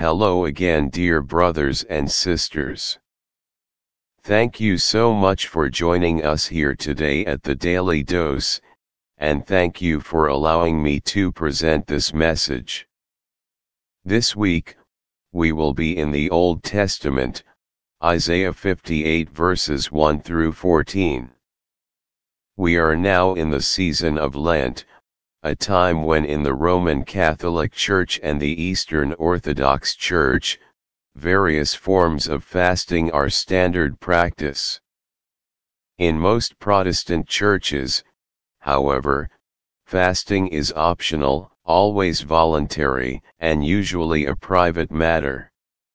Hello again, dear brothers and sisters. Thank you so much for joining us here today at the Daily Dose, and thank you for allowing me to present this message. This week, we will be in the Old Testament, Isaiah 58 verses 1 through 14. We are now in the season of Lent, a time when in the Roman Catholic Church and the Eastern Orthodox Church, various forms of fasting are standard practice. In most Protestant churches, however, fasting is optional, always voluntary, and usually a private matter.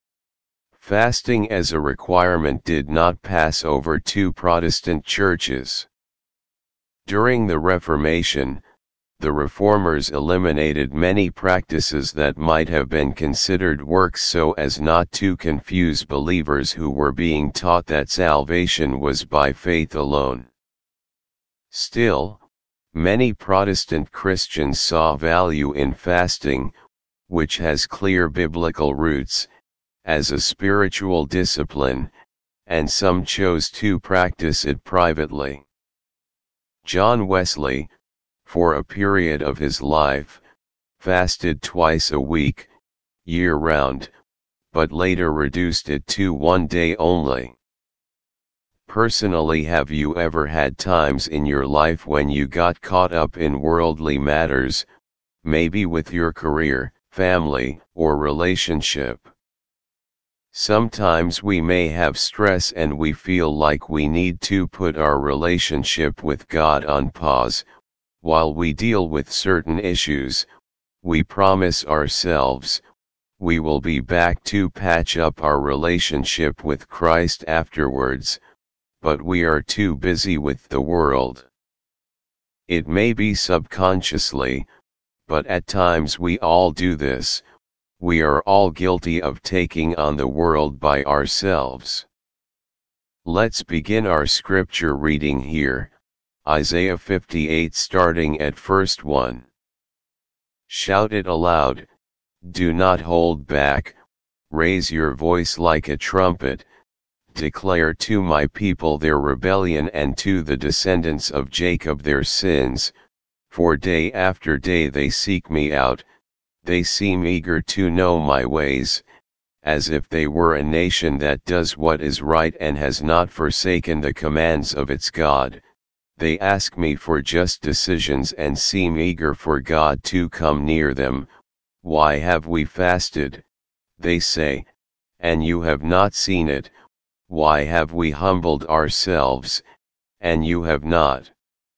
Fasting as a requirement did not pass over to Protestant churches. During the Reformation, the Reformers eliminated many practices that might have been considered works so as not to confuse believers who were being taught that salvation was by faith alone. Still, many Protestant Christians saw value in fasting, which has clear biblical roots, as a spiritual discipline, and some chose to practice it privately. John Wesley, for a period of his life, fasted twice a week, year-round, but later reduced it to one day only. Personally, have you ever had times in your life when you got caught up in worldly matters, maybe with your career, family, or relationship? Sometimes we may have stress and we feel like we need to put our relationship with God on pause. While we deal with certain issues, we promise ourselves, we will be back to patch up our relationship with Christ afterwards, but we are too busy with the world. It may be subconsciously, but at times we all do this. We are all guilty of taking on the world by ourselves. Let's begin our scripture reading here. Isaiah 58 starting at verse 1. Shout it aloud, do not hold back, raise your voice like a trumpet, declare to my people their rebellion and to the descendants of Jacob their sins, for day after day they seek me out, they seem eager to know my ways, as if they were a nation that does what is right and has not forsaken the commands of its God. They ask me for just decisions and seem eager for God to come near them. Why have we fasted, they say, and you have not seen it? Why have we humbled ourselves, and you have not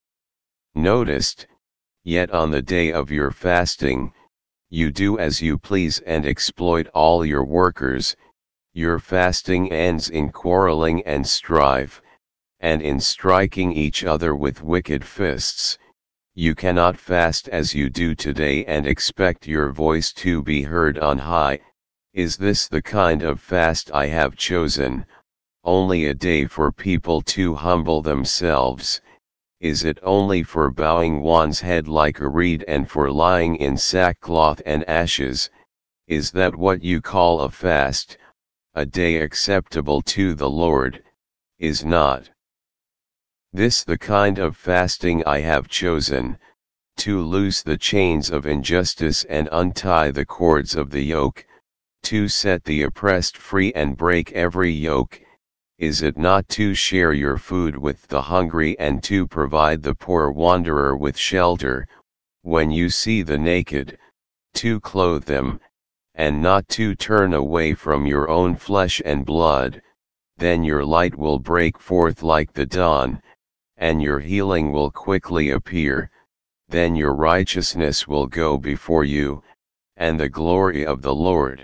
noticed? Yet on the day of your fasting, you do as you please and exploit all your workers. Your fasting ends in quarreling and strife, and in striking each other with wicked fists. You cannot fast as you do today and expect your voice to be heard on high. Is this the kind of fast I have chosen, only a day for people to humble themselves? Is it only for bowing one's head like a reed and for lying in sackcloth and ashes? Is that what you call a fast, a day acceptable to the Lord? Is not this the kind of fasting I have chosen, to loose the chains of injustice and untie the cords of the yoke, to set the oppressed free and break every yoke? Is it not to share your food with the hungry and to provide the poor wanderer with shelter, when you see the naked, to clothe them, and not to turn away from your own flesh and blood? Then your light will break forth like the dawn, and your healing will quickly appear. Then your righteousness will go before you, and the glory of the Lord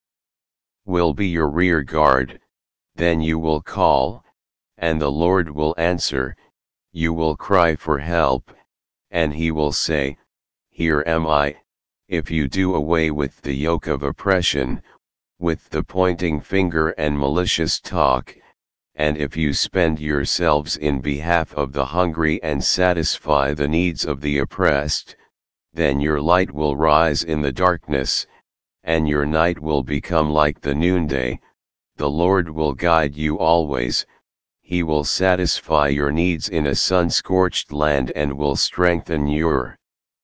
will be your rear guard. Then you will call, and the Lord will answer. You will cry for help, and he will say, Here am I. If you do away with the yoke of oppression, with the pointing finger and malicious talk, and if you spend yourselves in behalf of the hungry and satisfy the needs of the oppressed, then your light will rise in the darkness, and your night will become like the noonday. The Lord will guide you always. He will satisfy your needs in a sun-scorched land and will strengthen your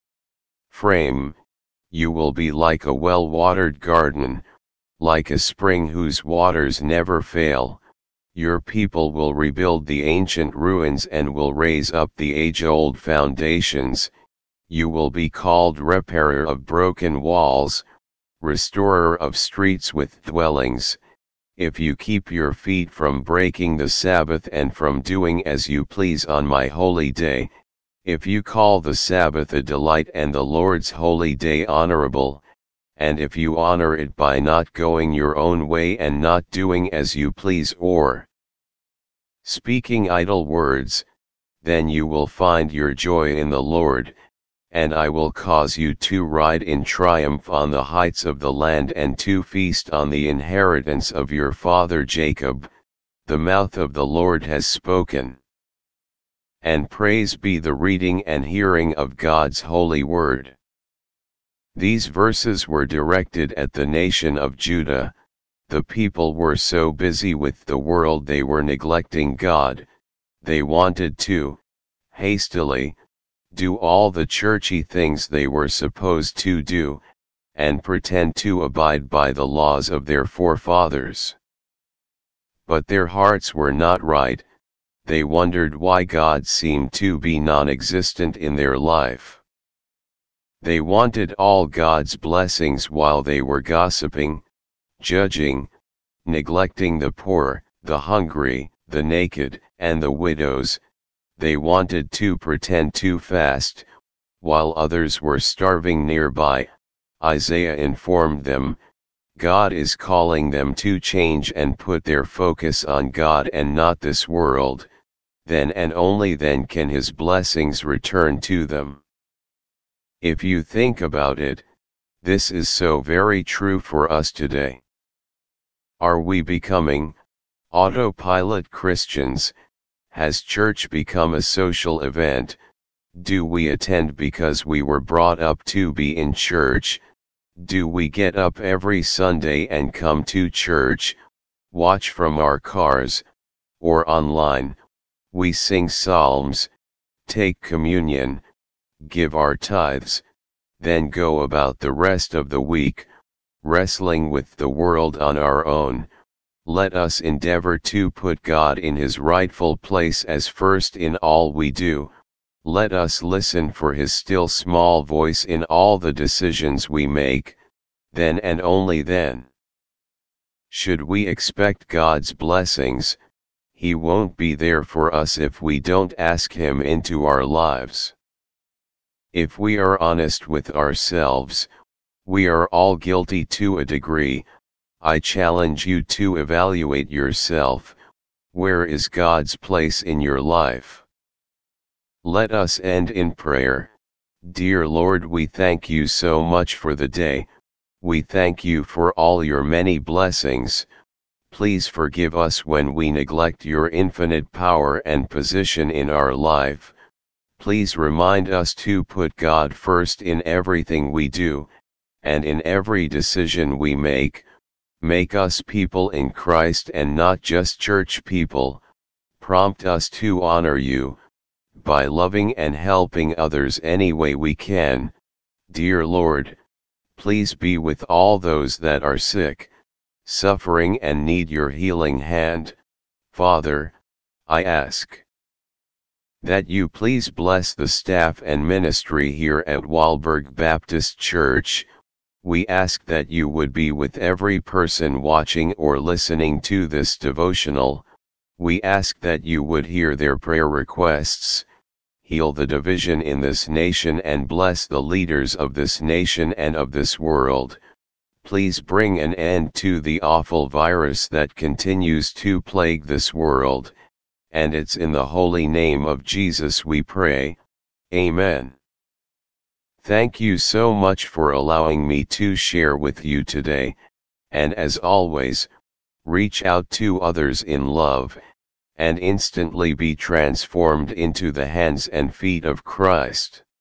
frame. You will be like a well-watered garden, like a spring whose waters never fail. Your people will rebuild the ancient ruins and will raise up the age-old foundations. You will be called repairer of broken walls, restorer of streets with dwellings. If you keep your feet from breaking the Sabbath and from doing as you please on my holy day, if you call the Sabbath a delight and the Lord's holy day honorable, and if you honor it by not going your own way and not doing as you please or speaking idle words, then you will find your joy in the Lord, and I will cause you to ride in triumph on the heights of the land and to feast on the inheritance of your father Jacob. The mouth of the Lord has spoken. And praise be the reading and hearing of God's holy word. These verses were directed at the nation of Judah. The people were so busy with the world they were neglecting God. They wanted to, hastily, do all the churchy things they were supposed to do, and pretend to abide by the laws of their forefathers. But their hearts were not right. They wondered why God seemed to be non-existent in their life. They wanted all God's blessings while they were gossiping, judging, neglecting the poor, the hungry, the naked, and the widows. They wanted to pretend to fast, while others were starving nearby. Isaiah informed them, God is calling them to change and put their focus on God and not this world. Then and only then can His blessings return to them. If you think about it, this is so very true for us today. Are we becoming autopilot Christians? Has church become a social event? Do we attend because we were brought up to be in church? Do we get up every Sunday and come to church, watch from our cars, or online? We sing psalms, take communion, give our tithes, then go about the rest of the week, wrestling with the world on our own. Let us endeavor to put God in His rightful place as first in all we do. Let us listen for His still small voice in all the decisions we make, then and only then. Should we expect God's blessings, He won't be there for us if we don't ask Him into our lives. If we are honest with ourselves, we are all guilty to a degree. I challenge you to evaluate yourself. Where is God's place in your life? Let us end in prayer. Dear Lord, we thank you so much for the day. We thank you for all your many blessings. Please forgive us when we neglect your infinite power and position in our life. Please remind us to put God first in everything we do, and in every decision we make. Make us people in Christ and not just church people. Prompt us to honor you, by loving and helping others any way we can. Dear Lord, please be with all those that are sick, suffering and need your healing hand. Father, I ask that you please bless the staff and ministry here at Wahlberg Baptist Church. We ask that you would be with every person watching or listening to this devotional. We ask that you would hear their prayer requests, heal the division in this nation and bless the leaders of this nation and of this world. Please bring an end to the awful virus that continues to plague this world, and it's in the holy name of Jesus we pray. Amen. Thank you so much for allowing me to share with you today, and as always, reach out to others in love, and instantly be transformed into the hands and feet of Christ.